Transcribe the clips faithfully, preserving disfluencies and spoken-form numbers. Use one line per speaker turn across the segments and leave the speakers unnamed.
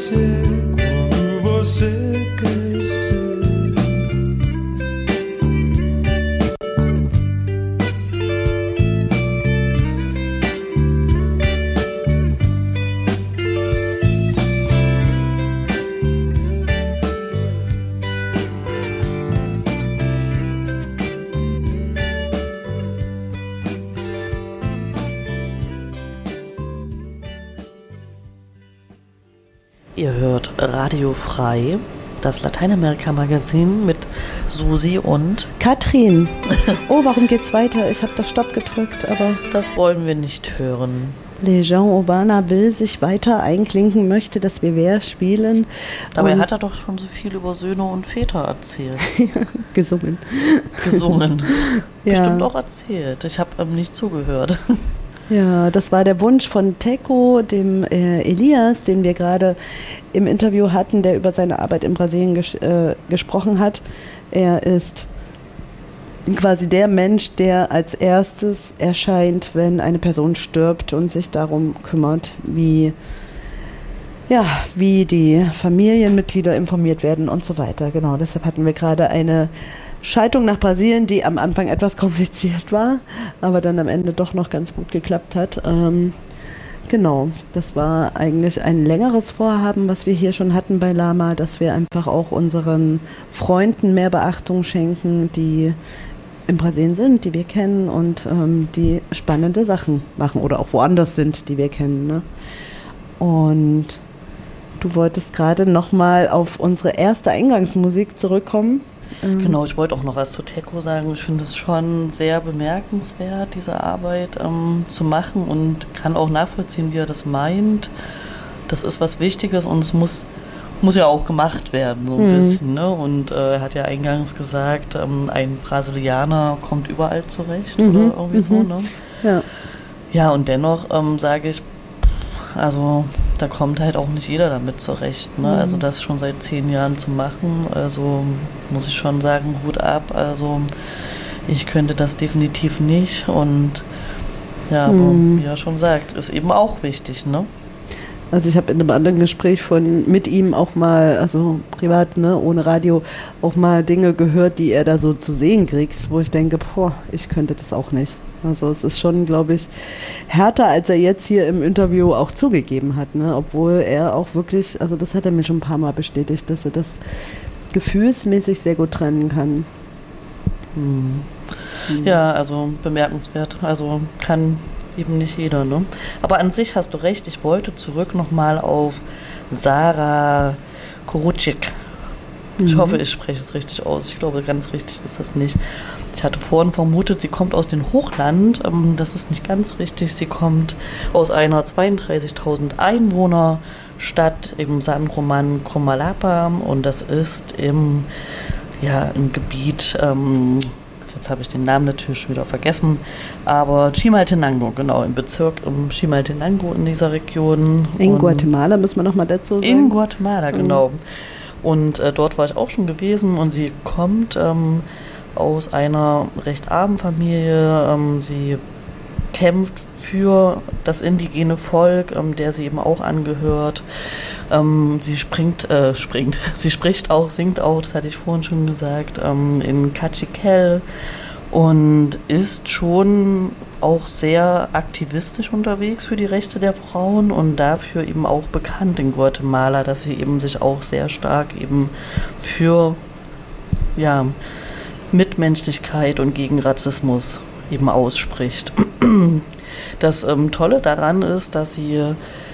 ser quando você quer ser.
Ihr hört Radio Frei, das Lateinamerika-Magazin mit Susi und
Katrin. Oh, warum geht's weiter? Ich habe doch Stopp gedrückt, aber...
Das wollen wir nicht hören.
Legion Urbana will sich weiter einklinken, möchte, dass wir wer spielen.
Dabei und hat er doch schon so viel über Söhne und Väter erzählt.
Gesungen.
Gesungen.
Ja.
Bestimmt auch erzählt. Ich habe ihm nicht zugehört.
Ja, das war der Wunsch von Teco, dem äh, Elias, den wir gerade im Interview hatten, der über seine Arbeit in Brasilien ges- äh, gesprochen hat. Er ist quasi der Mensch, der als erstes erscheint, wenn eine Person stirbt und sich darum kümmert, wie, ja, wie die Familienmitglieder informiert werden und so weiter. Genau, deshalb hatten wir gerade eine Schaltung nach Brasilien, die am Anfang etwas kompliziert war, aber dann am Ende doch noch ganz gut geklappt hat. Ähm, genau, das war eigentlich ein längeres Vorhaben, was wir hier schon hatten bei Lama, dass wir einfach auch unseren Freunden mehr Beachtung schenken, die in Brasilien sind, die wir kennen und ähm, die spannende Sachen machen oder auch woanders sind, die wir kennen. Ne? Und du wolltest gerade nochmal auf unsere erste Eingangsmusik zurückkommen.
Genau, ich wollte auch noch was zu Teco sagen. Ich finde es schon sehr bemerkenswert, diese Arbeit ähm, zu machen und kann auch nachvollziehen, wie er das meint. Das ist was Wichtiges und es muss, muss ja auch gemacht werden, so ein mhm. bisschen. Ne? Und äh, er hat ja eingangs gesagt, ähm, ein Brasilianer kommt überall zurecht mhm. oder irgendwie mhm. so. Ne?
Ja.
Ja, und dennoch ähm, sage ich, also da kommt halt auch nicht jeder damit zurecht. Ne? Mhm. Also das schon seit zehn Jahren zu machen, also muss ich schon sagen, Hut ab. Also ich könnte das definitiv nicht. Und ja, aber
mhm.
wie er schon sagt, ist eben auch wichtig, ne?
Also ich habe in einem anderen Gespräch von mit ihm auch mal, also privat, ne, ohne Radio, auch mal Dinge gehört, die er da so zu sehen kriegt, wo ich denke, boah, ich könnte das auch nicht. Also es ist schon, glaube ich, härter, als er jetzt hier im Interview auch zugegeben hat, ne? Obwohl er auch wirklich, also das hat er mir schon ein paar Mal bestätigt, dass er das gefühlsmäßig sehr gut trennen kann.
Hm. Mhm. Ja, also bemerkenswert. Also kann eben nicht jeder, ne? Aber an sich hast du recht, ich wollte zurück nochmal auf Sarah Korucik. Ich mhm. hoffe, ich spreche es richtig aus. Ich glaube, ganz richtig ist das nicht. Ich hatte vorhin vermutet, sie kommt aus dem Hochland. Das ist nicht ganz richtig. Sie kommt aus einer zweiunddreißigtausend Einwohner-Stadt im San Román Comalapa und das ist im, ja, im Gebiet, ähm, jetzt habe ich den Namen natürlich schon wieder vergessen, aber Chimaltenango, genau, im Bezirk um Chimaltenango in dieser Region.
In und Guatemala, müssen wir nochmal dazu sagen.
In Guatemala, genau. Mhm. Und äh, dort war ich auch schon gewesen und sie kommt ähm, aus einer recht armen Familie. Ähm, sie kämpft für das indigene Volk, ähm, der sie eben auch angehört. Ähm, sie springt, äh, springt, sie spricht auch, singt auch, das hatte ich vorhin schon gesagt, ähm, in Cachiquel und ist schon auch sehr aktivistisch unterwegs für die Rechte der Frauen und dafür eben auch bekannt in Guatemala, dass sie eben sich auch sehr stark eben für, ja, Mitmenschlichkeit und gegen Rassismus eben ausspricht. Das ähm, Tolle daran ist, dass sie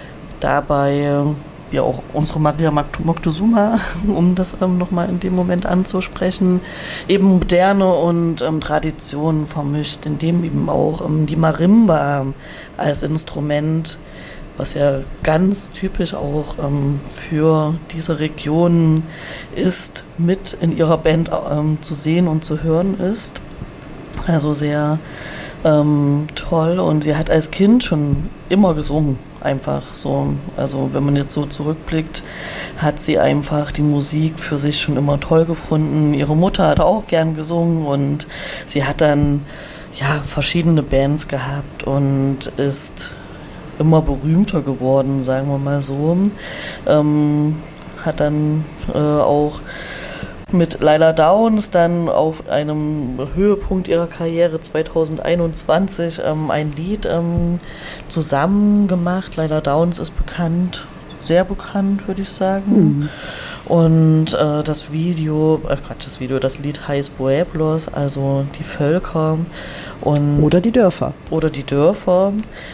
dabei, ja auch unsere Maria Moctezuma, um das ähm, nochmal in dem Moment anzusprechen, eben Moderne und ähm, Traditionen vermischt, indem eben auch ähm, die Marimba als Instrument, was ja ganz typisch auch ähm, für diese Region ist, mit in ihrer Band ähm, zu sehen und zu hören ist. Also sehr ähm, toll und sie hat als Kind schon immer gesungen, einfach so. Also wenn man jetzt so zurückblickt, hat sie einfach die Musik für sich schon immer toll gefunden. Ihre Mutter hat auch gern gesungen und sie hat dann ja verschiedene Bands gehabt und ist immer berühmter geworden, sagen wir mal so. Ähm, hat dann äh, auch mit Lila Downs dann auf einem Höhepunkt ihrer Karriere zweitausendeinundzwanzig ähm, ein Lied ähm, zusammen gemacht. Lila Downs ist bekannt, sehr bekannt, würde ich sagen. Mhm. Und äh, das Video, äh Gott, das Video, das Lied heißt Pueblos, also die Völker. Und
oder die Dörfer.
Oder die Dörfer.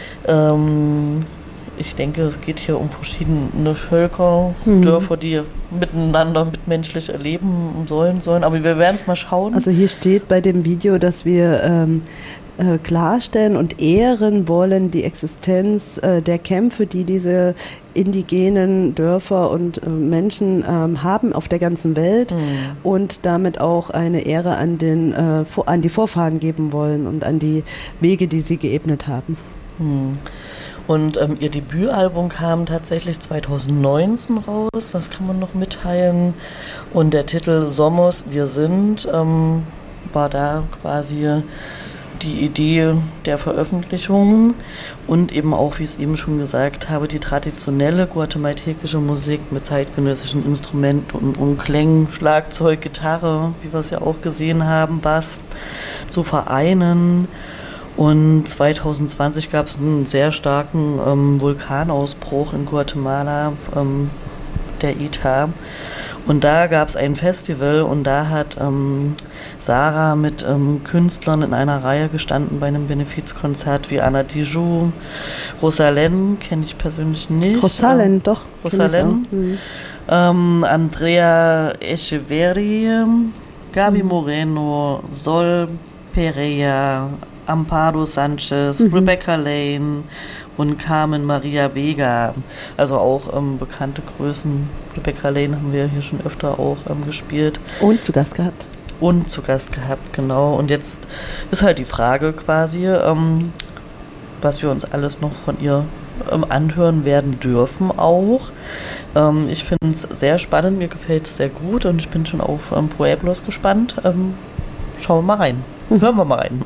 Ähm, ich denke, es geht hier um verschiedene Völker, mhm. Dörfer, die miteinander mitmenschlich erleben sollen sollen. Aber wir werden es mal schauen.
Also hier steht bei dem Video, dass wir ähm, äh, klarstellen und ehren wollen die Existenz äh, der Kämpfe, die diese indigenen Dörfer und äh, Menschen ähm, haben auf der ganzen Welt mhm. und damit auch eine Ehre an, den, äh, vor, an die Vorfahren geben wollen und an die Wege, die sie geebnet haben.
Mhm. Und ähm, ihr Debütalbum kam tatsächlich zweitausendneunzehn raus, das kann man noch mitteilen. Und der Titel Somos, wir sind, ähm, war da quasi die Idee der Veröffentlichung. Und eben auch, wie ich es eben schon gesagt habe, die traditionelle guatemaltekische Musik mit zeitgenössischen Instrumenten und, und Klängen, Schlagzeug, Gitarre, wie wir es ja auch gesehen haben, Bass, zu vereinen. Und zweitausendzwanzig gab es einen sehr starken ähm, Vulkanausbruch in Guatemala, ähm, der I T A. Und da gab es ein Festival und da hat ähm, Sarah mit ähm, Künstlern in einer Reihe gestanden bei einem Benefizkonzert wie Ana Tijoux, Rosalén, kenne ich persönlich nicht.
Rosalén, äh, doch.
Rosalén, mhm. ähm, Andrea Echeverri, Gaby mhm. Moreno, Sol Pereira, Amparo Sanchez, mhm. Rebecca Lane und Carmen Maria Vega. Also auch ähm, bekannte Größen. Rebecca Lane haben wir hier schon öfter auch ähm, gespielt.
Und zu Gast gehabt.
Und zu Gast gehabt, genau. Und jetzt ist halt die Frage quasi, ähm, was wir uns alles noch von ihr ähm, anhören werden dürfen auch. Ähm, ich finde es sehr spannend, mir gefällt es sehr gut und ich bin schon auf ähm, Pueblos gespannt. Ähm, schauen wir mal rein. Mhm. Hören wir mal rein.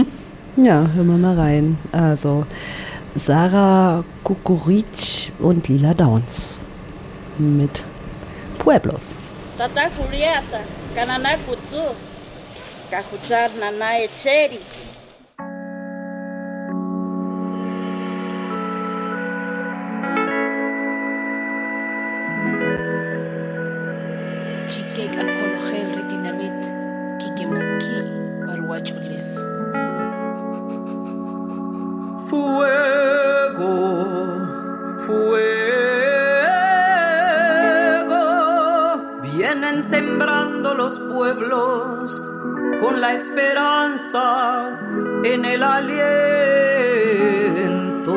Ja, hören wir mal rein. Also Sarah Cucurich und Lila Downs mit Pueblos.
Tata Julieta, Kanana Kutsu, Kahuchar Nana Echeri.
Chikek Alkonogel Retinamit, Kikemumki, Baruach Olef.
Fuego, fuego, vienen sembrando los pueblos con la esperanza en el aliento.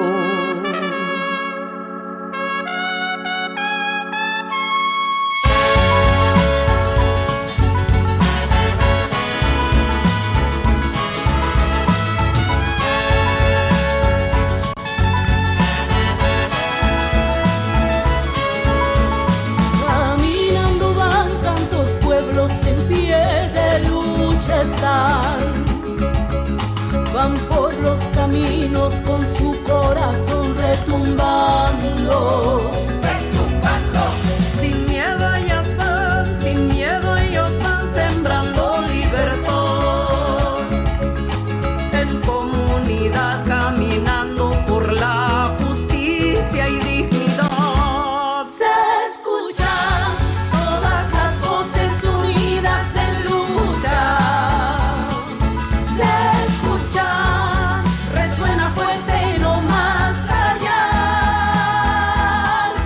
Van por los caminos con su corazón retumbando,
retumbando. Sin miedo ellas van, sin miedo ellos van sembrando libertad. En comunidad caminando por la justicia y dignidad.
Se escuchan todas las voces unidas en lucha. Resuena fuerte y no más callar.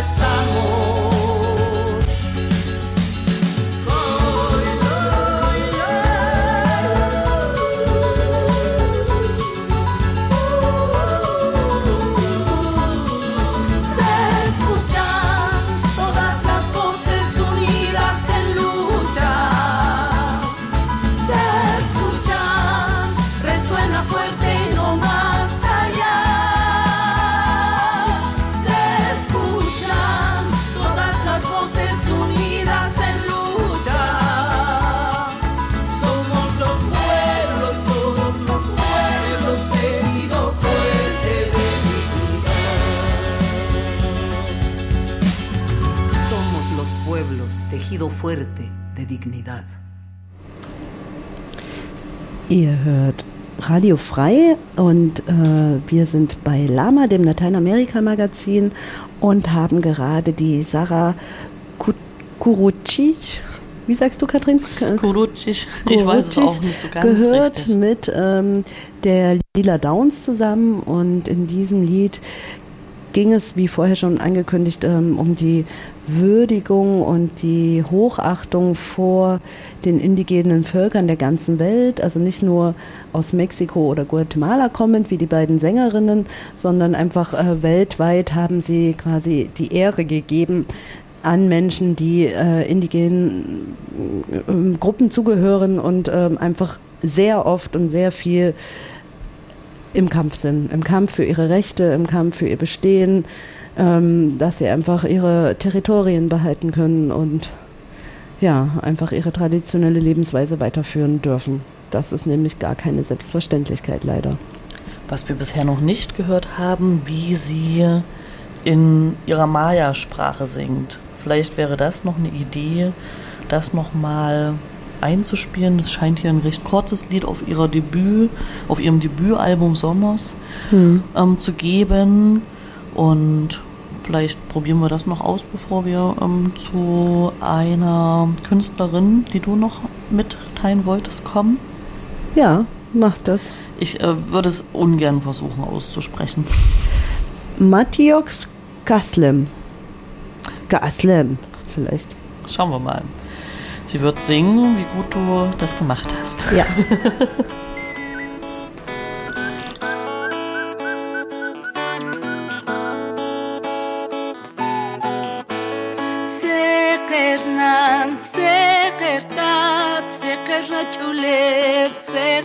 estamos.
Tejido fuerte de dignidad.
Ihr hört Radio Frei und äh, wir sind bei Lama, dem Lateinamerika-Magazin, und haben gerade die Sarah Kurucic, wie sagst du, Katrin?
Kurucic, ich weiß es auch nicht so ganz
gehört
richtig.
mit ähm, der Lila Downs zusammen, und in diesem Lied ging es, wie vorher schon angekündigt, ähm, um die Würdigung und die Hochachtung vor den indigenen Völkern der ganzen Welt, also nicht nur aus Mexiko oder Guatemala kommend, wie die beiden Sängerinnen, sondern einfach äh, weltweit haben sie quasi die Ehre gegeben an Menschen, die äh, indigenen äh, Gruppen zugehören und äh, einfach sehr oft und sehr viel im Kampf sind, im Kampf für ihre Rechte, im Kampf für ihr Bestehen, ähm, dass sie einfach ihre Territorien behalten können und ja, einfach ihre traditionelle Lebensweise weiterführen dürfen. Das ist nämlich gar keine Selbstverständlichkeit, leider.
Was wir bisher noch nicht gehört haben, wie sie in ihrer Maya-Sprache singt. Vielleicht wäre das noch eine Idee, das nochmal einzuspielen. Das scheint hier ein recht kurzes Lied auf ihrer Debüt, auf ihrem Debütalbum Somos hm. ähm, zu geben. Und vielleicht probieren wir das noch aus, bevor wir ähm, zu einer Künstlerin, die du noch mitteilen wolltest, kommen.
Ja, mach das.
Ich äh, würde es ungern versuchen auszusprechen.
Matiox Kaslem. Kaslem, vielleicht.
Schauen wir mal. Sie wird singen, wie gut du das gemacht hast.
Ja.
Sekernan, sekertat, sekerrachulev,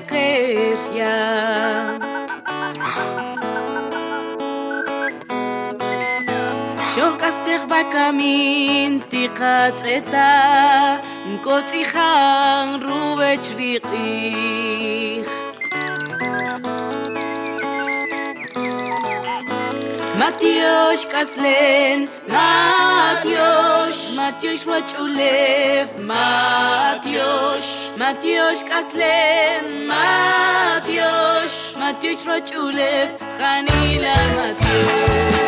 sekerya. Shokastech bakamin tiqatzeta, nkotzichan rubechriqich. Matiosh kaslen, Matiosh, Matiosh wachulev, Matiosh, Matiosh kaslen, Matiosh, Matiosh wachulev, Chanila Matiosh.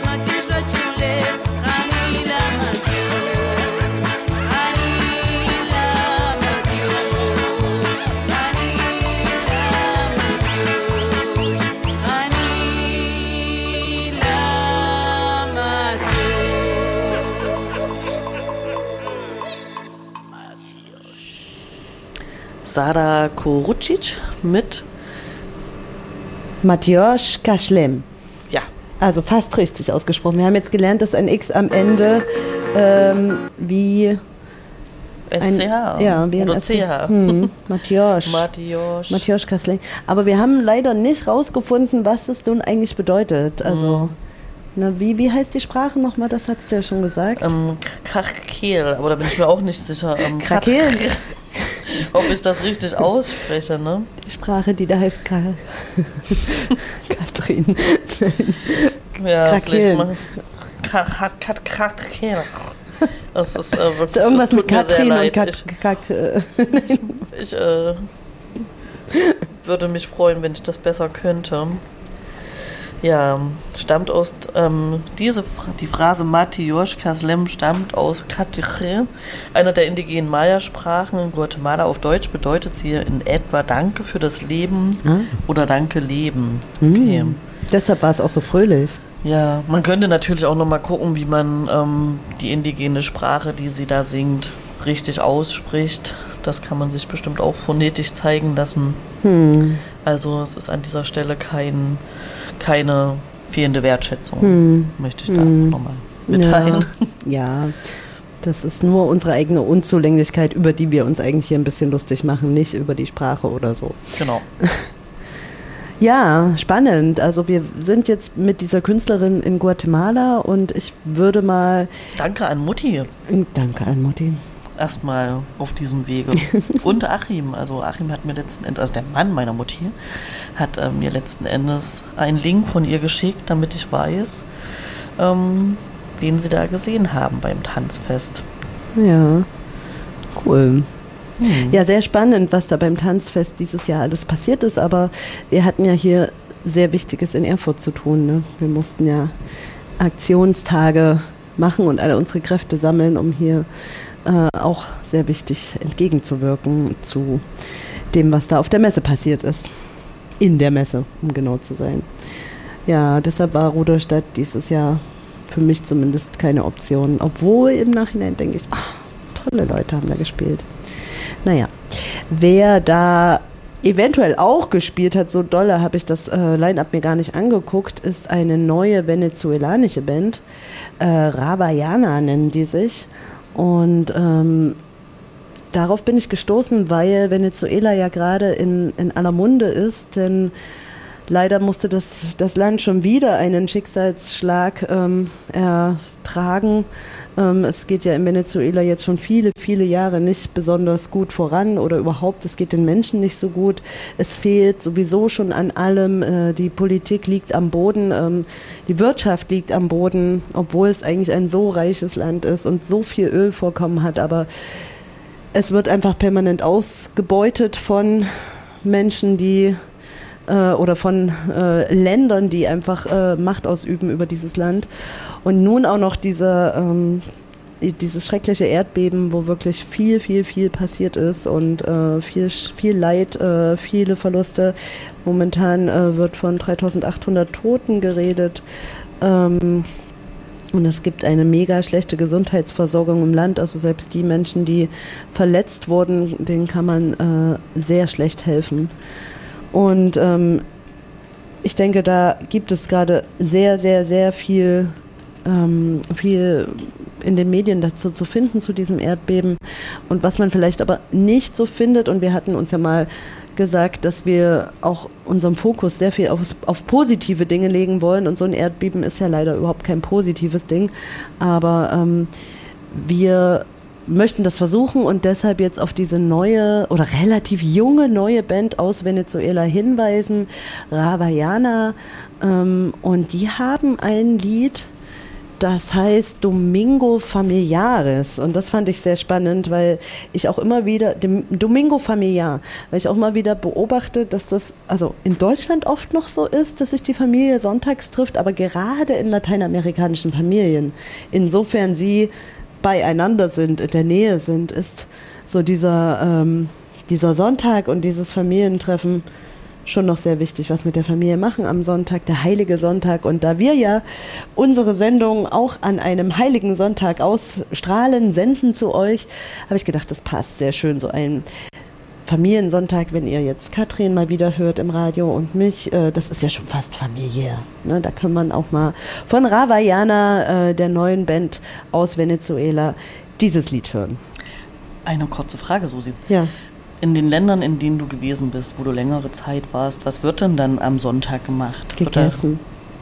Chanila
Sada Korucic mit
Mateusz Kaslem.
Ja.
Also fast richtig ausgesprochen. Wir haben jetzt gelernt, dass ein X am Ende ähm, wie
S C H.
Ein, ja, wie ein
oder
S-
C H.
Hm, Mateusz.
Mateusz.
Mateusz Kaslem. Aber wir haben leider nicht rausgefunden, was es nun eigentlich bedeutet. Also,
Mhm.
na, wie, wie heißt die Sprache nochmal? Das hast du ja schon gesagt.
Ähm, Krakel, aber da bin ich mir auch nicht sicher. Ähm,
Krakel?
Ob ich das richtig ausspreche, ne?
Die Sprache, die da heißt Ka Katrin.
Ja,
Krakel.
vielleicht mal Krakel. Das ist äh, wirklich,
Ist da irgendwas
das tut
mit
mir sehr
Katrin und
leid.
Kat
Ich,
Kak äh,
ich äh, würde mich freuen, wenn ich das besser könnte. Ja, stammt aus, ähm, diese, die Phrase Mateusz Kaslem stammt aus Katije, einer der indigenen Maya-Sprachen in Guatemala. Auf Deutsch bedeutet sie in etwa Danke für das Leben
Ah.
oder Danke Leben. Okay.
Mm. Deshalb war es auch so fröhlich.
Ja, man könnte natürlich auch nochmal gucken, wie man ähm, die indigene Sprache, die sie da singt, richtig ausspricht. Das kann man sich bestimmt auch phonetisch zeigen lassen.
Hm.
Also es ist an dieser Stelle kein, keine fehlende Wertschätzung,
Hm.
möchte ich da
Hm.
nochmal mitteilen.
Ja. ja, das ist nur unsere eigene Unzulänglichkeit, über die wir uns eigentlich hier ein bisschen lustig machen, nicht über die Sprache oder so.
Genau.
Ja, spannend. Also wir sind jetzt mit dieser Künstlerin in Guatemala und ich würde mal...
Danke an Mutti.
Danke an Mutti.
Erstmal auf diesem Wege. Und Achim. Also Achim hat mir letzten Endes, also der Mann meiner Mutti, hat äh, mir letzten Endes einen Link von ihr geschickt, damit ich weiß, ähm, wen sie da gesehen haben beim Tanzfest.
Ja, cool.
Hm.
Ja, sehr spannend, was da beim Tanzfest dieses Jahr alles passiert ist, aber wir hatten ja hier sehr Wichtiges in Erfurt zu tun. Ne? Wir mussten ja Aktionstage machen und alle unsere Kräfte sammeln, um hier äh, auch sehr wichtig entgegenzuwirken zu dem, was da auf der Messe passiert ist. In der Messe, um genau zu sein. Ja, deshalb war Rudolstadt dieses Jahr für mich zumindest keine Option, obwohl im Nachhinein denke ich, ach, tolle Leute haben da gespielt. Naja, wer da eventuell auch gespielt hat, so dolle habe ich das äh, Line-Up mir gar nicht angeguckt, ist eine neue venezuelanische Band. Äh, Rabayana nennen die sich. Und ähm, darauf bin ich gestoßen, weil Venezuela ja gerade in, in aller Munde ist, denn leider musste das, das Land schon wieder einen Schicksalsschlag ähm, ertragen. Ähm, es geht ja in Venezuela jetzt schon viele, viele Jahre nicht besonders gut voran oder überhaupt, es geht den Menschen nicht so gut. Es fehlt sowieso schon an allem. Äh, die Politik liegt am Boden, ähm, die Wirtschaft liegt am Boden, obwohl es eigentlich ein so reiches Land ist und so viel Ölvorkommen hat. Aber es wird einfach permanent ausgebeutet von Menschen, die oder von äh, Ländern, die einfach äh, Macht ausüben über dieses Land. Und nun auch noch diese, ähm, dieses schreckliche Erdbeben, wo wirklich viel, viel, viel passiert ist und äh, viel, viel Leid, äh, viele Verluste. Momentan äh, wird von dreitausendachthundert Toten geredet. Ähm, und es gibt eine mega schlechte Gesundheitsversorgung im Land. Also selbst die Menschen, die verletzt wurden, denen kann man äh, sehr schlecht helfen. Und ähm, ich denke, da gibt es gerade sehr, sehr, sehr viel, ähm, viel in den Medien dazu zu finden, zu diesem Erdbeben. Und was man vielleicht aber nicht so findet, und wir hatten uns ja mal gesagt, dass wir auch unseren Fokus sehr viel auf, auf positive Dinge legen wollen. Und so ein Erdbeben ist ja leider überhaupt kein positives Ding. Aber ähm, wir möchten das versuchen und deshalb jetzt auf diese neue oder relativ junge neue Band aus Venezuela hinweisen, Rabayana. Ähm, und die haben ein Lied, das heißt Domingo Familiares. Und das fand ich sehr spannend, weil ich auch immer wieder, dem Domingo Familiar, weil ich auch immer wieder beobachte, dass das also in Deutschland oft noch so ist, dass sich die Familie sonntags trifft, aber gerade in lateinamerikanischen Familien, insofern sie beieinander sind, in der Nähe sind, ist so dieser, ähm, dieser Sonntag und dieses Familientreffen schon noch sehr wichtig, was mit der Familie machen am Sonntag, der heilige Sonntag. Und da wir ja unsere Sendung auch an einem heiligen Sonntag ausstrahlen, senden zu euch, habe ich gedacht, das passt sehr schön, so ein Familiensonntag, wenn ihr jetzt Katrin mal wieder hört im Radio und mich, äh, das ist ja schon fast familiär. Ne? Da kann man auch mal von Rawaiana, äh, der neuen Band aus Venezuela, dieses Lied hören.
Eine kurze Frage, Susi.
Ja.
In den Ländern, in denen du gewesen bist, wo du längere Zeit warst, was wird denn dann am Sonntag gemacht?
Gegessen.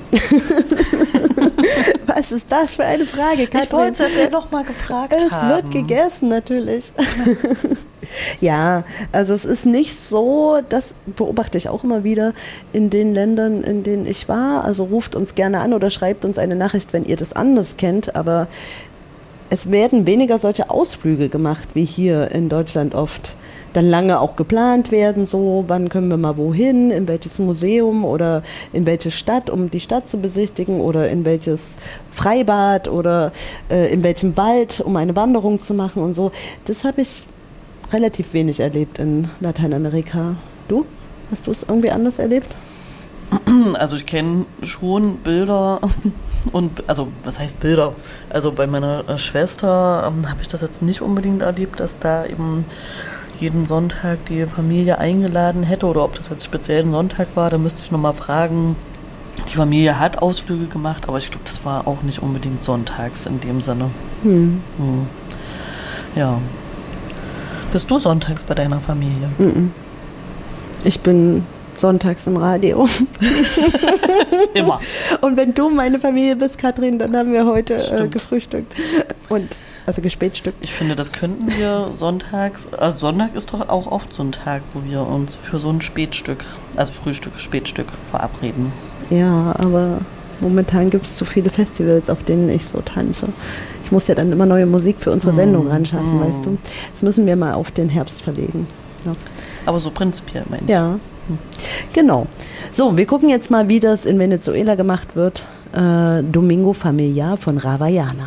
Was ist das für eine Frage, Katrin?
Ich wollte es ja noch mal gefragt
es
haben.
Es wird gegessen, natürlich. Ja, also es ist nicht so, das beobachte ich auch immer wieder in den Ländern, in denen ich war. Also ruft uns gerne an oder schreibt uns eine Nachricht, wenn ihr das anders kennt. Aber es werden weniger solche Ausflüge gemacht, wie hier in Deutschland oft. Dann lange auch geplant werden, so wann können wir mal wohin, in welches Museum oder in welche Stadt, um die Stadt zu besichtigen oder in welches Freibad oder äh, in welchem Wald, um eine Wanderung zu machen und so. Das habe ich relativ wenig erlebt in Lateinamerika. Du? Hast du es irgendwie anders erlebt?
Also ich kenne schon Bilder und, also was heißt Bilder? Also bei meiner Schwester ähm, habe ich das jetzt nicht unbedingt erlebt, dass da eben jeden Sonntag die Familie eingeladen hätte oder ob das jetzt speziell ein Sonntag war, da müsste ich nochmal fragen. Die Familie hat Ausflüge gemacht, aber ich glaube, das war auch nicht unbedingt sonntags in dem Sinne. Hm. Hm. Ja. Bist du sonntags bei deiner Familie?
Ich bin sonntags im Radio.
Immer.
Und wenn du meine Familie bist, Katrin, dann haben wir heute äh, gefrühstückt. Und also gespätstückt.
Ich finde, das könnten wir sonntags, also Sonntag ist doch auch oft so ein Tag, wo wir uns für so ein Spätstück, also Frühstück, Spätstück verabreden.
Ja, aber momentan gibt es zu viele Festivals, auf denen ich so tanze. Ich muss ja dann immer neue Musik für unsere Sendung mm, anschaffen, mm. weißt du. Das müssen wir mal auf den Herbst verlegen. Ja.
Aber so prinzipiell, meine ich.
Ja, hm. Genau. So, wir gucken jetzt mal, wie das in Venezuela gemacht wird. Äh, Domingo Familiar von Rawaiana.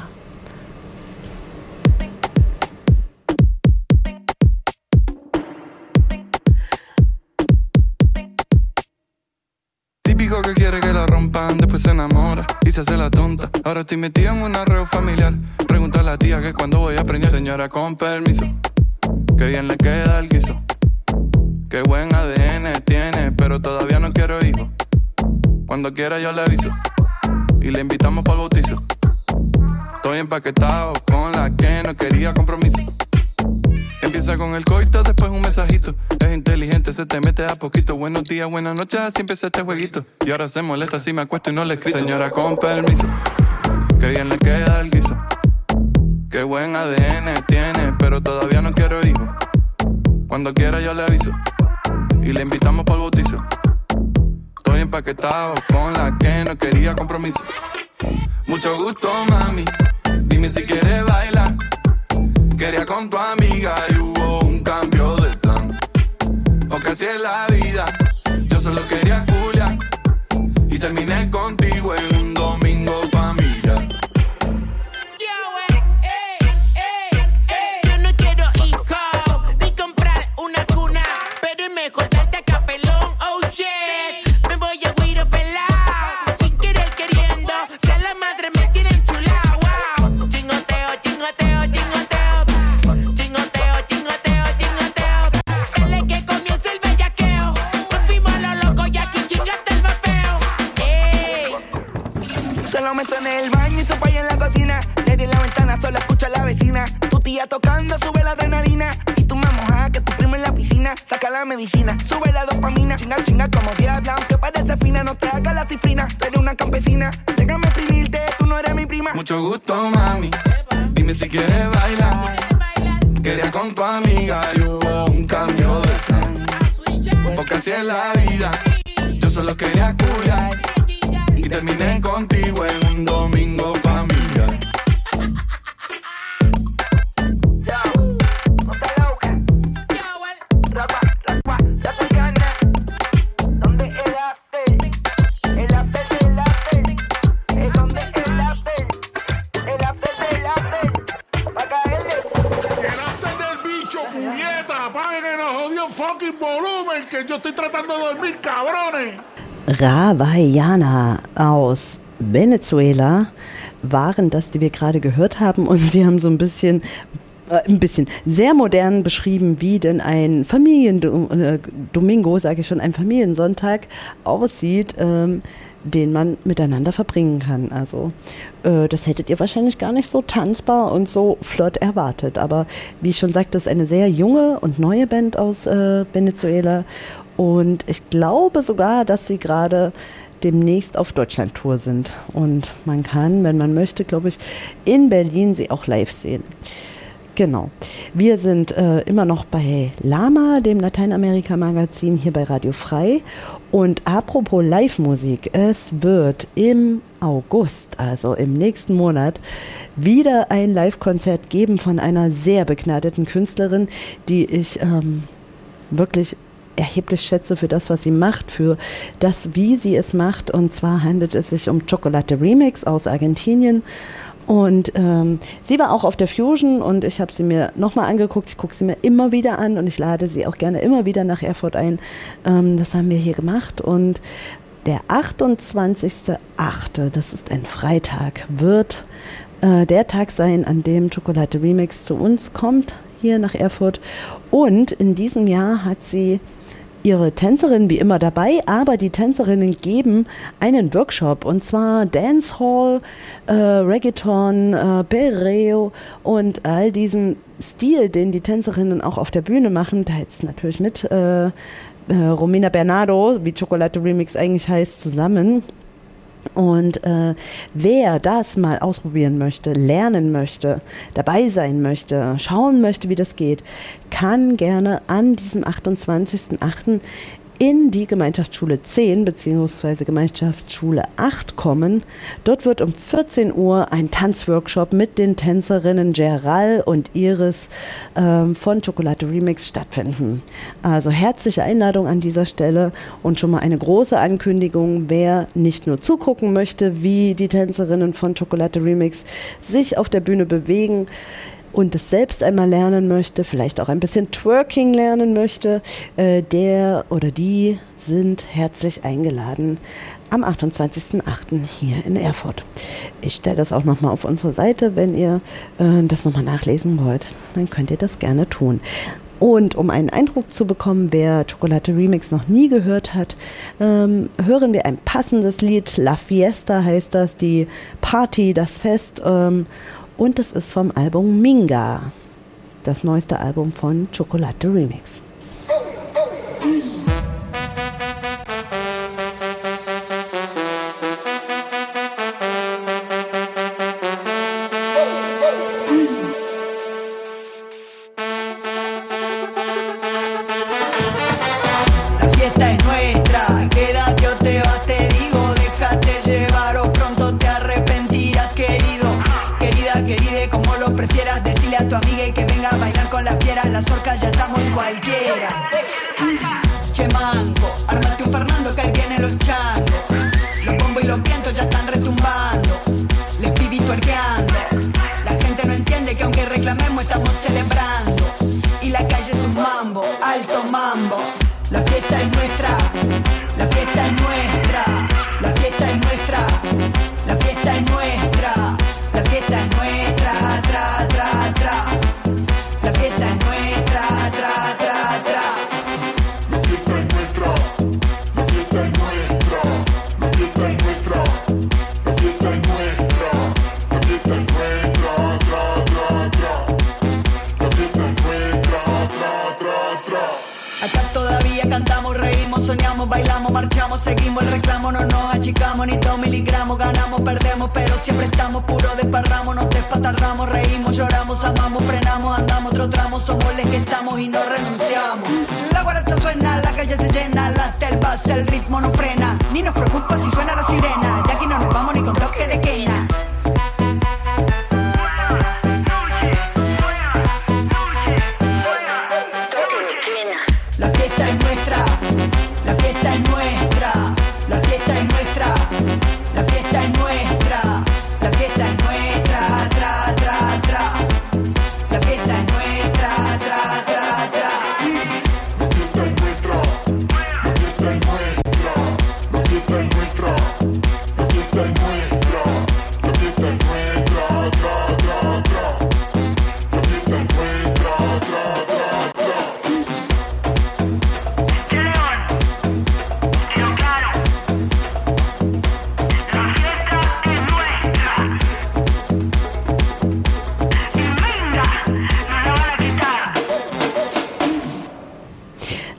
Típico que quiere que la rompan, después se enamora y se hace la tonta. Ahora estoy metido en un arreo familiar. Pregunta a la tía que cuando voy a aprender. Señora, con permiso, que bien le queda el guiso. Qué buen A D N tiene, pero todavía no quiero hijos. Cuando quiera yo le aviso y le invitamos para el bautizo. Estoy empaquetado con la que no quería compromiso. Empieza con el coito, después un mensajito. Es inteligente, se te mete a poquito. Buenos días, buenas noches, así empieza este jueguito. Y ahora se molesta si me acuesto y no le escrito. Señora, con permiso, que bien le queda el guiso. Qué buen A D N tiene, pero todavía no quiero hijos. Cuando quiera yo le aviso y le invitamos para el bautizo. Estoy empaquetado con la que no quería compromiso. Mucho gusto, mami, dime si quieres bailar. Quería con tu amiga y hubo un cambio del plan. Porque así es la vida, yo solo quería culiar y terminé contigo en un domingo familiar.
Tocando, sube la adrenalina y tú me mojas que tu primo en la piscina saca la medicina, sube la dopamina, chinga chinga como diabla, aunque parece fina, no te hagas la cifrina, tú eres una campesina, déjame exprimirte, tú no eres mi prima.
Mucho gusto, mami, dime si quieres bailar. Quería con tu amiga y hubo un cambio de plan, porque así es la vida, yo solo quería culiar y terminé contigo en un domingo familiar.
Que yo estoy tratando de dormir, cabrones.
Rawaiana aus Venezuela waren das, die wir gerade gehört haben. Und sie haben so ein bisschen äh, ein bisschen sehr modern beschrieben, wie denn ein Familiendomingo, sage ich schon, ein Familiensonntag aussieht, ähm, den man miteinander verbringen kann. Also äh, das hättet ihr wahrscheinlich gar nicht so tanzbar und so flott erwartet. Aber wie ich schon sagte, ist eine sehr junge und neue Band aus äh, Venezuela. Und ich glaube sogar, dass sie gerade demnächst auf Deutschland-Tour sind. Und man kann, wenn man möchte, glaube ich, in Berlin sie auch live sehen. Genau. Wir sind äh, immer noch bei Lama, dem Lateinamerika-Magazin hier bei Radio Frei. Und apropos Live-Musik, es wird im August, also im nächsten Monat, wieder ein Live-Konzert geben von einer sehr begnadeten Künstlerin, die ich ähm, wirklich erheblich schätze für das, was sie macht, für das, wie sie es macht. Und zwar handelt es sich um Chocolate Remix aus Argentinien. Und ähm, sie war auch auf der Fusion und ich habe sie mir nochmal angeguckt. Ich gucke sie mir immer wieder an und ich lade sie auch gerne immer wieder nach Erfurt ein. Ähm, das haben wir hier gemacht. Und der achtundzwanzigster achte, das ist ein Freitag, wird äh, der Tag sein, an dem Chocolate Remix zu uns kommt, hier nach Erfurt. Und in diesem Jahr hat sie ihre Tänzerinnen wie immer dabei, aber die Tänzerinnen geben einen Workshop und zwar Dancehall, äh, Reggaeton, äh, Perreo und all diesen Stil, den die Tänzerinnen auch auf der Bühne machen, da jetzt natürlich mit äh, äh, Romina Bernardo, wie Chocolate Remix eigentlich heißt, zusammen. Und äh, wer das mal ausprobieren möchte, lernen möchte, dabei sein möchte, schauen möchte, wie das geht, kann gerne an diesem achtundzwanzigsten achten in die Gemeinschaftsschule zehn bzw. Gemeinschaftsschule acht kommen. Dort wird um vierzehn Uhr ein Tanzworkshop mit den Tänzerinnen Gerald und Iris ähm, von Chocolate Remix stattfinden. Also herzliche Einladung an dieser Stelle und schon mal eine große Ankündigung, wer nicht nur zugucken möchte, wie die Tänzerinnen von Chocolate Remix sich auf der Bühne bewegen, und es selbst einmal lernen möchte, vielleicht auch ein bisschen Twerking lernen möchte, äh, der oder die sind herzlich eingeladen am achtundzwanzigsten achten hier in Erfurt. Ich stelle das auch nochmal auf unsere Seite, wenn ihr äh, das nochmal nachlesen wollt, dann könnt ihr das gerne tun. Und um einen Eindruck zu bekommen, wer Chocolate Remix noch nie gehört hat, ähm, hören wir ein passendes Lied, La Fiesta heißt das, die Party, das Fest, ähm, und es ist vom Album Minga, das neueste Album von Chocolate Remix.
Las orcas ya estamos en cualquiera. Che manco, ármate un Fernando que ahí vienen los changos. Los bombos y los vientos ya están retumbando. Les pibis tuerqueando. La gente no entiende que aunque reclamemos estamos celebrando. Y la calle es un mambo, alto mambo. La fiesta es nuestra, la fiesta es nuestra. La fiesta es nuestra, la fiesta es nuestra. La fiesta es nuestra, tra, tra, tra. La fiesta es nuestra, tra, tra, tra.
La fiesta es nuestra, la fiesta es nuestra. La fiesta es nuestra, la fiesta es nuestra. La fiesta es nuestra, tra, tra, tra. La fiesta es nuestra, tra, tra, tra.
Acá todavía cantamos, reímos, soñamos, bailamos, marchamos, seguimos el reclamo, no nos achicamos ni dos miligramos, ganamos, perdemos, pero siempre estamos puros, desparramos, nos despatarramos, reímos, lloramos, amamos, frenamos, andamos otro tramo, somos los que estamos y no renunciamos. La guaracha suena, la calle se llena, late el bus, el ritmo no frena, ni nos preocupa si suena la sirena, de aquí no nos vamos ni con toque de quena. La fiesta es nuestra, la fiesta es nuestra, la fiesta es nuestra, la fiesta es nuestra, la fiesta es nuestra, tra, tra, tra. La fiesta es nuestra, tra, tra, tra.
La fiesta es nuestra, la fiesta es nuestra. La fiesta es nuestra, la fiesta es nuestra.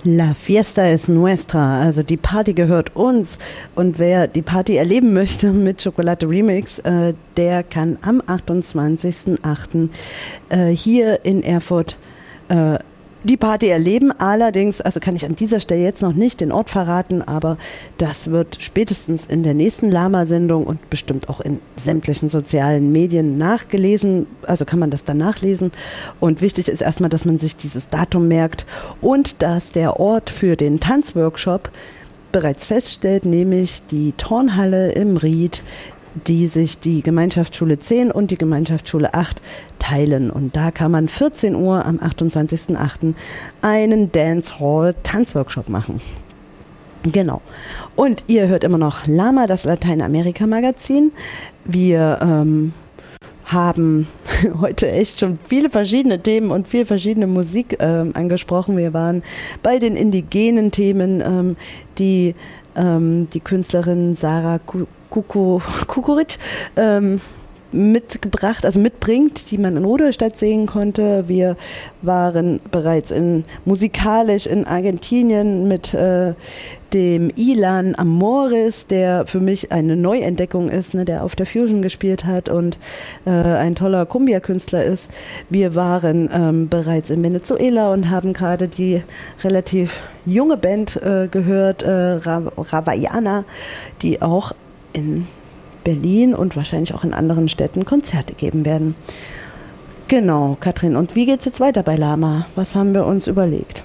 La Fiesta es nuestra, also die Party gehört uns. Und wer die Party erleben möchte mit Chocolate Remix, äh, der kann am achtundzwanzigsten achten äh, hier in Erfurt äh, die Party erleben. Allerdings, also kann ich an dieser Stelle jetzt noch nicht den Ort verraten, aber das wird spätestens in der nächsten Lama-Sendung und bestimmt auch in sämtlichen sozialen Medien nachgelesen, also kann man das dann nachlesen. Und wichtig ist erstmal, dass man sich dieses Datum merkt und dass der Ort für den Tanzworkshop bereits feststellt, nämlich die Turnhalle im Ried, die sich die Gemeinschaftsschule zehn und die Gemeinschaftsschule acht teilen. Und da kann man vierzehn Uhr am achtundzwanzigsten achten einen Dancehall-Tanzworkshop machen. Genau. Und ihr hört immer noch Lama, das Lateinamerika-Magazin. Wir ähm, haben heute echt schon viele verschiedene Themen und viel verschiedene Musik ähm, angesprochen. Wir waren bei den indigenen Themen, ähm, die ähm, die Künstlerin Sarah Ku Kuku, Kukuritsch ähm, mitgebracht, also mitbringt, die man in Rudolstadt sehen konnte. Wir waren bereits in, musikalisch in Argentinien mit äh, dem Ilan Amores, der für mich eine Neuentdeckung ist, ne, der auf der Fusion gespielt hat und äh, ein toller Cumbia-Künstler ist. Wir waren ähm, bereits in Venezuela und haben gerade die relativ junge Band äh, gehört, äh, Ravaiana, die auch in Berlin und wahrscheinlich auch in anderen Städten Konzerte geben werden. Genau, Katrin. Und wie geht's jetzt weiter bei Lama? Was haben wir uns überlegt?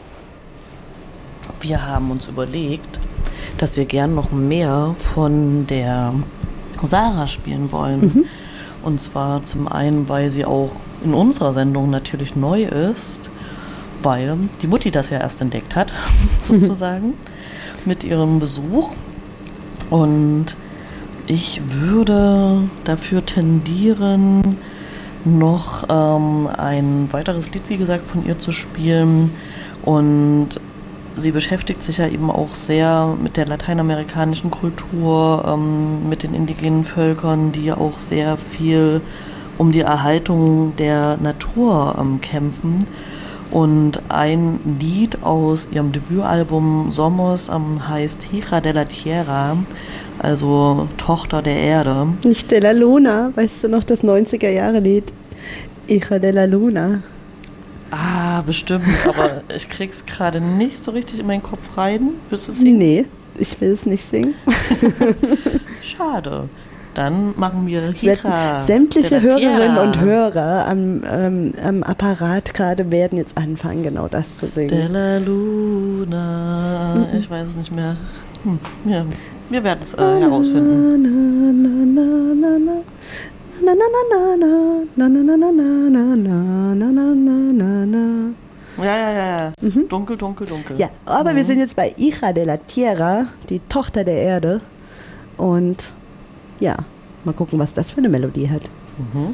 Wir haben uns überlegt, dass wir gern noch mehr von der Sarah spielen wollen. Mhm. Und zwar zum einen, weil sie auch in unserer Sendung natürlich neu ist, weil die Mutti das ja erst entdeckt hat, sozusagen, mhm. mit ihrem Besuch. Und ich würde dafür tendieren, noch ähm, ein weiteres Lied, wie gesagt, von ihr zu spielen. Und sie beschäftigt sich ja eben auch sehr mit der lateinamerikanischen Kultur, ähm, mit den indigenen Völkern, die ja auch sehr viel um die Erhaltung der Natur ähm, kämpfen. Und ein Lied aus ihrem Debütalbum Somos ähm, heißt Hija de la Tierra, also Tochter der Erde.
Nicht de la Luna, weißt du noch das neunziger-Jahre-Lied? Hija de la Luna.
Ah, bestimmt, aber ich krieg's gerade nicht so richtig in meinen Kopf rein. Willst du es singen?
Nee, ich will es nicht singen.
Schade. Dann machen wir Hija.
Sämtliche Hörerinnen und Hörer am, ähm, am Apparat gerade werden jetzt anfangen, genau das zu singen.
De la Luna. Mhm. Ich weiß es nicht mehr. Hm. Ja, wir werden es äh, herausfinden. Ja, ja, ja, ja. Mhm. Dunkel, dunkel, dunkel.
Ja, aber
mhm.
wir sind jetzt bei Hija de la Tierra, die Tochter der Erde. Und ja, mal gucken, was das für eine Melodie hat. Mhm.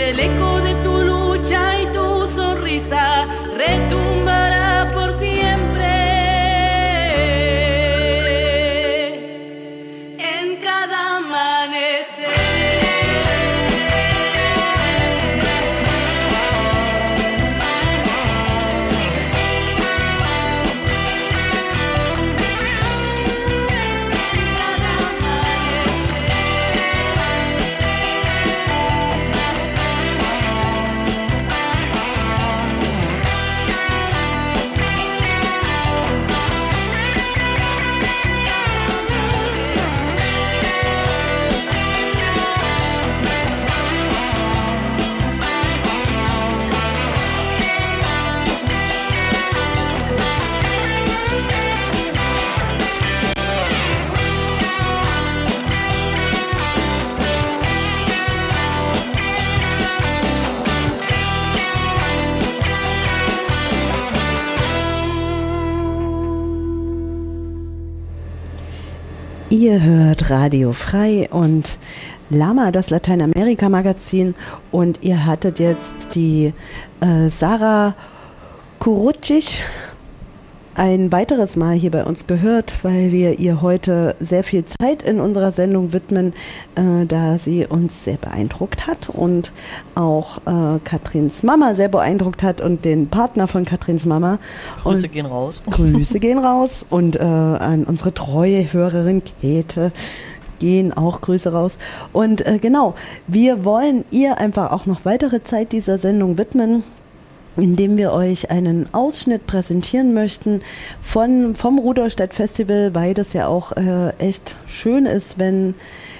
el eco de tu lucha y tu sonrisa retumbará por siempre en cada amanecer.
Ihr hört Radio Frei und Lama, das Lateinamerika-Magazin, und ihr hattet jetzt die äh, Sarah Kurucic ein weiteres Mal hier bei uns gehört, weil wir ihr heute sehr viel Zeit in unserer Sendung widmen, äh, da sie uns sehr beeindruckt hat und auch äh, Katrins Mama sehr beeindruckt hat und den Partner von Katrins Mama.
Grüße
und
gehen raus.
Grüße gehen raus und äh, an unsere treue Hörerin Käthe gehen auch Grüße raus. Und äh, genau, wir wollen ihr einfach auch noch weitere Zeit dieser Sendung widmen, indem wir euch einen Ausschnitt präsentieren möchten von, vom Rudolstadt Festival, weil das ja auch äh, echt schön ist, wenn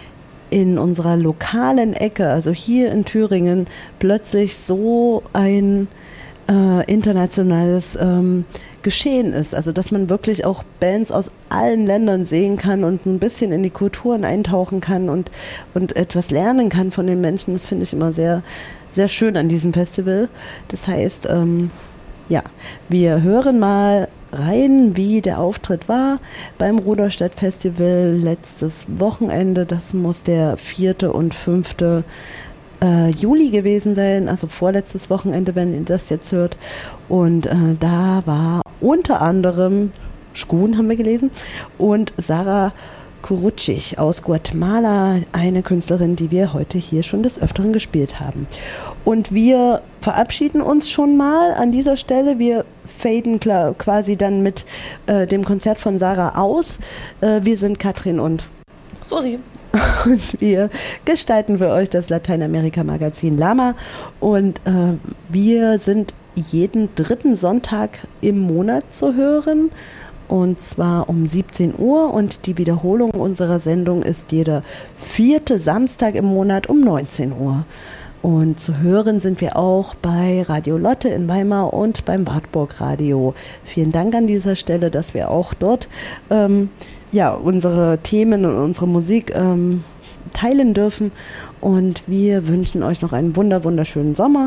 in unserer lokalen Ecke, also hier in Thüringen, plötzlich so ein äh, internationales ähm, Geschehen ist. Also dass man wirklich auch Bands aus allen Ländern sehen kann und ein bisschen in die Kulturen eintauchen kann und, und etwas lernen kann von den Menschen. Das finde ich immer sehr sehr schön an diesem Festival. Das heißt, ähm, ja, wir hören mal rein, wie der Auftritt war beim Rudolstadt Festival letztes Wochenende. Das muss der vierte und fünfte äh, Juli gewesen sein, also vorletztes Wochenende, wenn ihr das jetzt hört. Und äh, da war unter anderem Schkun, haben wir gelesen, und Sarah Kurucic aus Guatemala, eine Künstlerin, die wir heute hier schon des Öfteren gespielt haben. Und wir verabschieden uns schon mal an dieser Stelle. Wir faden klar, quasi dann mit äh, dem Konzert von Sarah aus. Äh, wir sind Katrin und
Susi.
Und wir gestalten für euch das Lateinamerika-Magazin Lama. Und äh, wir sind jeden dritten Sonntag im Monat zu hören. Und zwar um siebzehn Uhr, und die Wiederholung unserer Sendung ist jeder vierte Samstag im Monat um neunzehn Uhr. Und zu hören sind wir auch bei Radio Lotte in Weimar und beim Wartburg Radio. Vielen Dank an dieser Stelle, dass wir auch dort ähm, ja, unsere Themen und unsere Musik ähm, teilen dürfen. Und wir wünschen euch noch einen wunder, wunderschönen Sommer.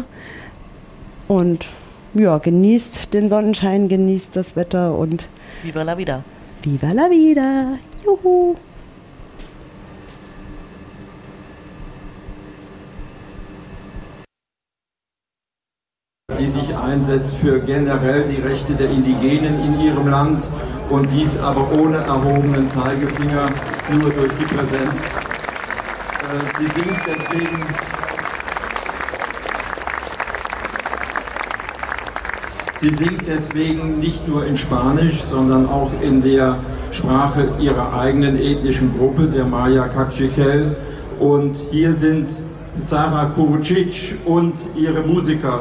Und ja, genießt den Sonnenschein, genießt das Wetter und
Viva la vida.
Viva la vida. Juhu.
Die sich einsetzt für generell die Rechte der Indigenen in ihrem Land, und dies aber ohne erhobenen Zeigefinger, nur durch die Präsenz. Sie singt deswegen Sie singt deswegen nicht nur in Spanisch, sondern auch in der Sprache ihrer eigenen ethnischen Gruppe, der Maya Cachiquel. Und hier sind Sarah Kurucic und ihre Musiker.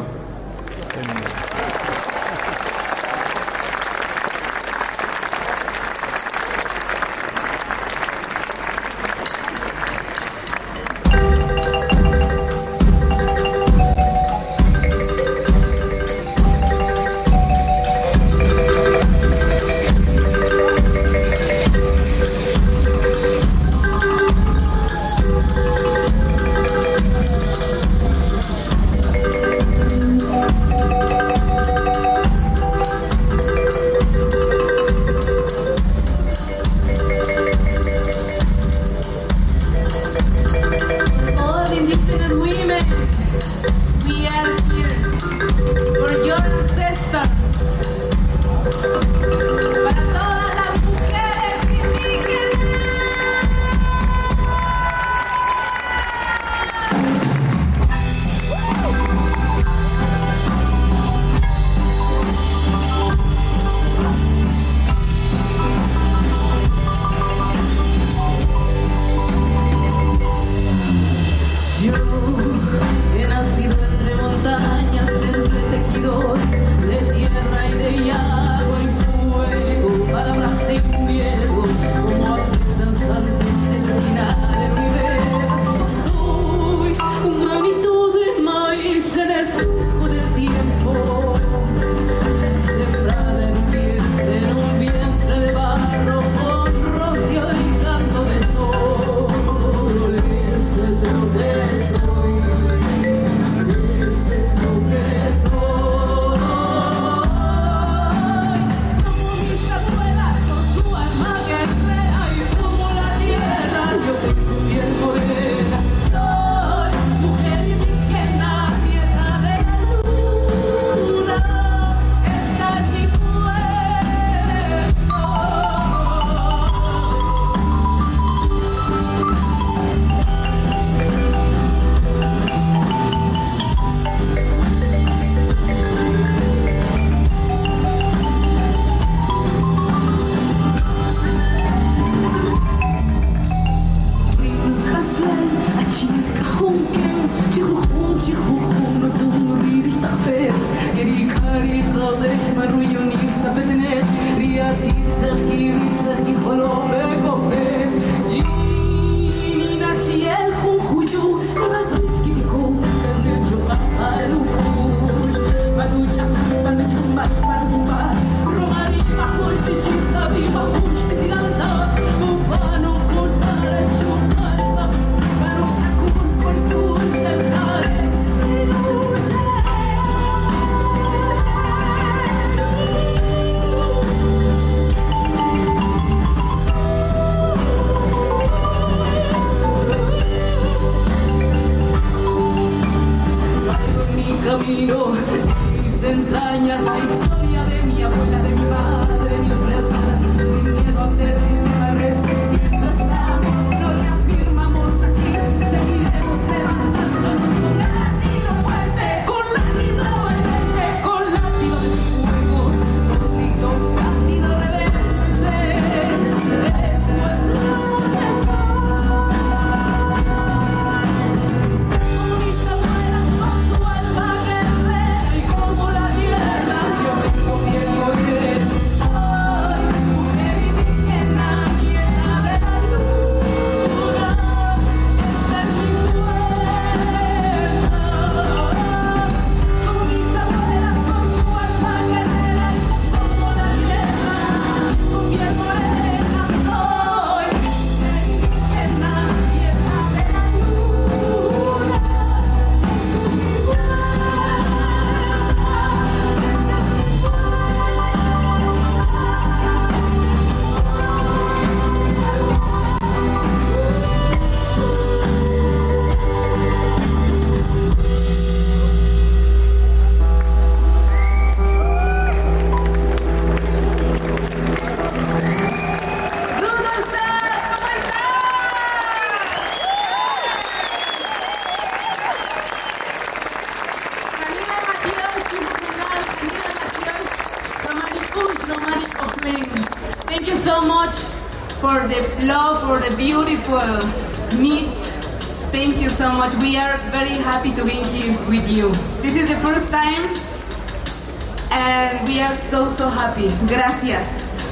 for the love, for the beautiful meet. Thank you so much. We are very happy to be here with you. This is the first time and we are so, so happy. Gracias.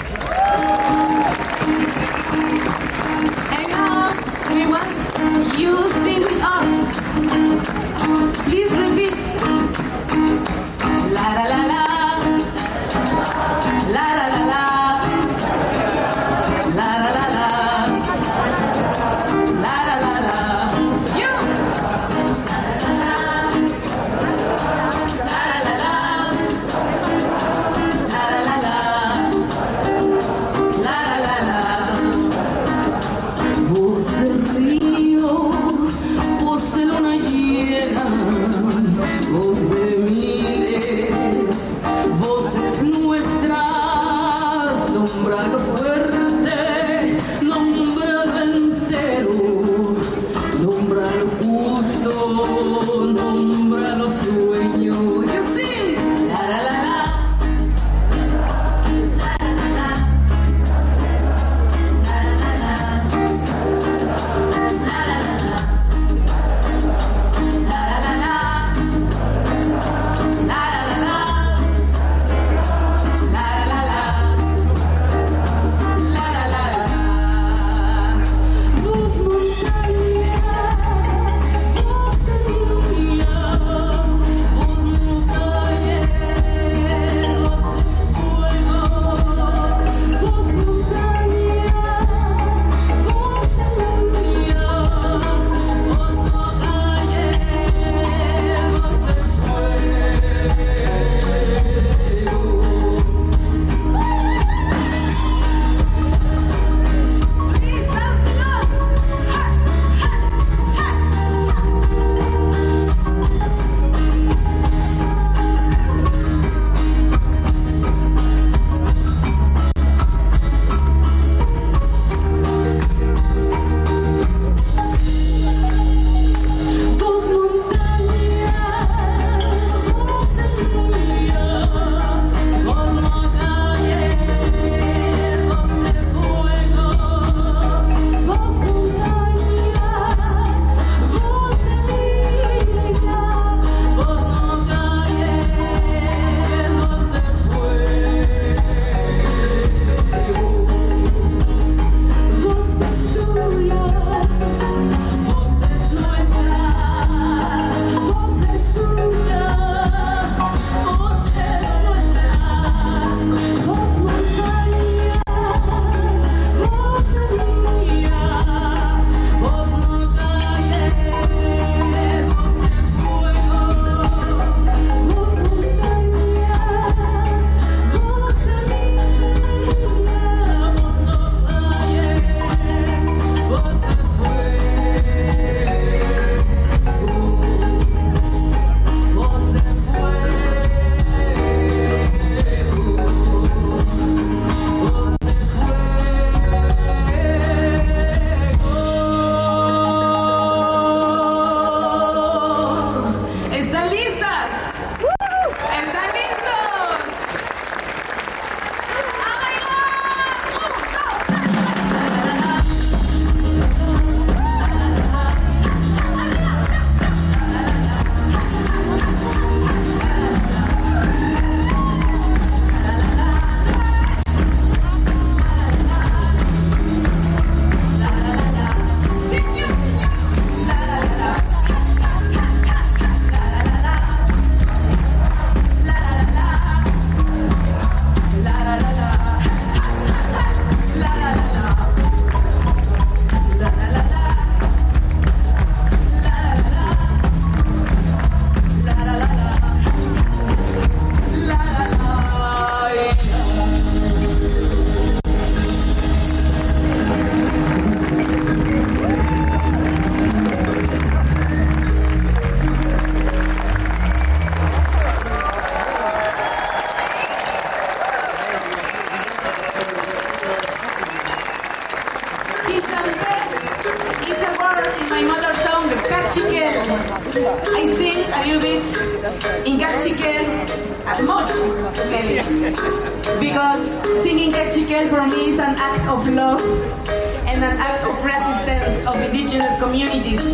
And now we want you to sing with us. Please repeat. La la la la. La la la la. La la la la. La la la la. You. La la la la. La la la la. La la la la. Voz del río, voz de luna llena, voz de miles, voces nuestras, nómbralo fuerte, nómbralo entero, nómbralo justo, nómbralo sueño. You sing. La la la la. La la la la. La la la la. La la la la. La la la la. La la la la. La la la la. La la la la. Voz montaña, voz de lluvia, voz montaña, voz de fuego, voz montaña, voz de lluvia, voz montaña, voz de Voz montaña, voz de lluvia, voz montaña, voz de fuego, voz montaña, voz de vida, voz montaña, voz de fuego, voces tuyas. Voces nuestras, voces tuyas, voces nuestras, voz montaña, voz de lluvia, voz montaña, voz de fuego, voz montaña, voz de vida, voz montaña, voz de ¿Están listas? ¿Están listos? ¡A bailar! ¡Un, dos, It's a word in my mother tongue, Cachiquel. I sing a little bit in Cachiquel, as much, okay. because singing Cachiquel for me is an act of love and an act of resistance of indigenous communities.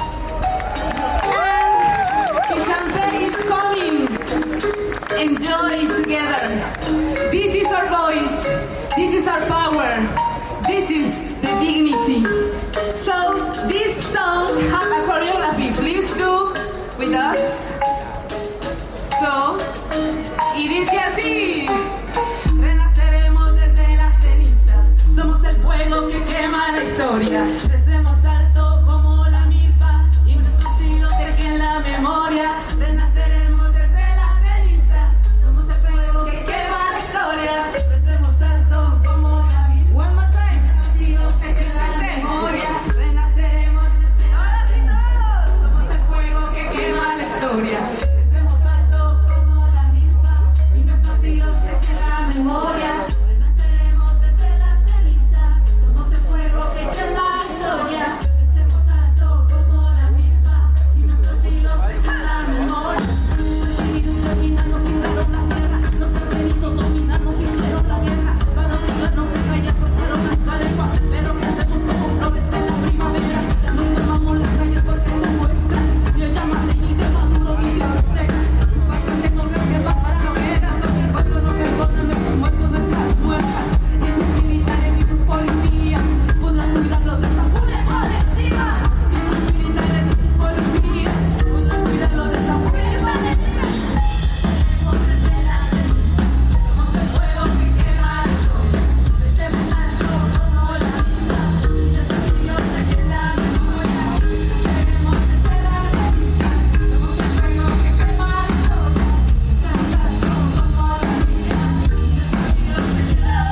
And Kishampe is coming. Enjoy together. This is our voice. This is our power. This is the dignity. So this song has a choreography. Please do with us. So y dice así. Renaceremos desde las cenizas. Somos el fuego que quema la historia. Crecemos alto como la milpa y nuestros siglos dejen la memoria. Renaceremos desde las cenizas. Somos el fuego que quema la historia. Crecemos alto como la milpa. One more time. Nuestros siglos dejen la memoria. Renaceremos desde ahora sí todos. Somos el fuego que quema la historia. Crecemos alto como la milpa y nuestros siglos dejen la memoria. Renaceremos desde las cenizas. Somos el fuego que quema la historia. Crecemos alto como la milpa y nuestros siglos dejan la memoria. Nos han venido a exterminarnos, quitaron la tierra. Nos han venido a dominarnos, hicieron la guerra. Para obligarnos a callar, formaron las calepas. Pero ¿qué hacemos como flores en la primavera? Nos tomamos las calles porque son nuestras. Y el llamado y de Maduro y de Ortega. Sus faltas que no reservan para la guerra. Los que el pueblo no perdona de sus muertos, de las muertas. Y sus militares y sus policías podrán cuidarlos de esta furia colectiva. Y sus militares y sus policías podrán cuidarlos de esta furia colectiva. Somos desde la ceniza. Somos el fuego que quema la historia. Crecemos alto como la misma. Nuestros siglos dejen la memoria. Seremos desde la ceniza. Somos el fuego que quema la historia. Crecemos alto como la misma. Nuestros siglos dejen la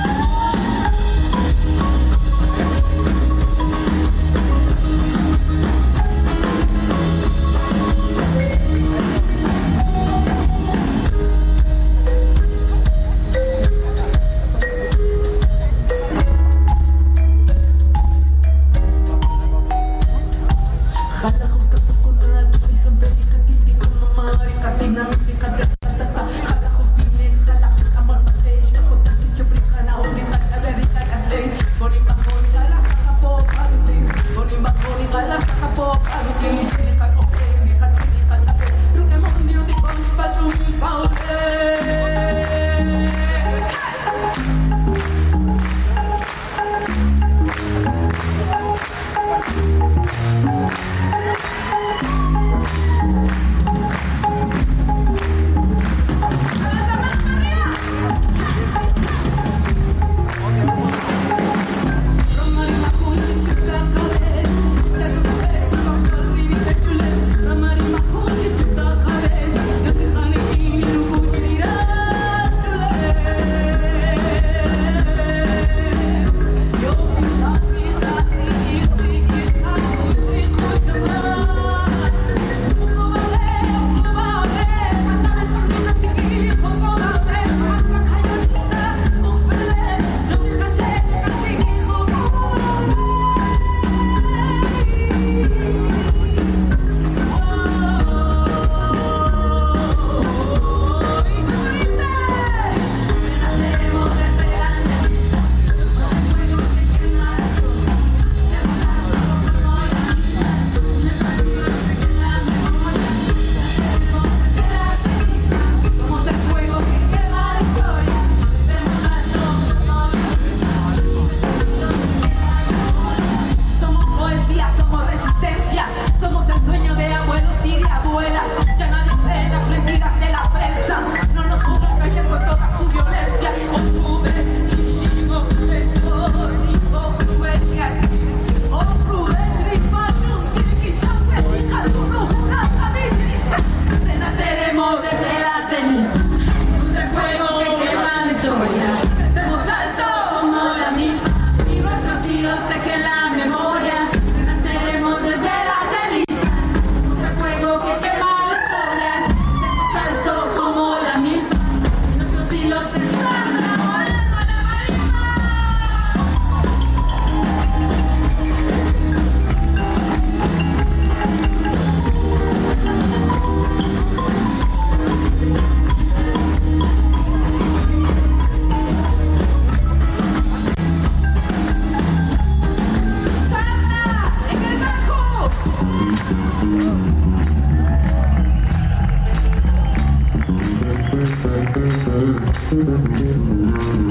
Thank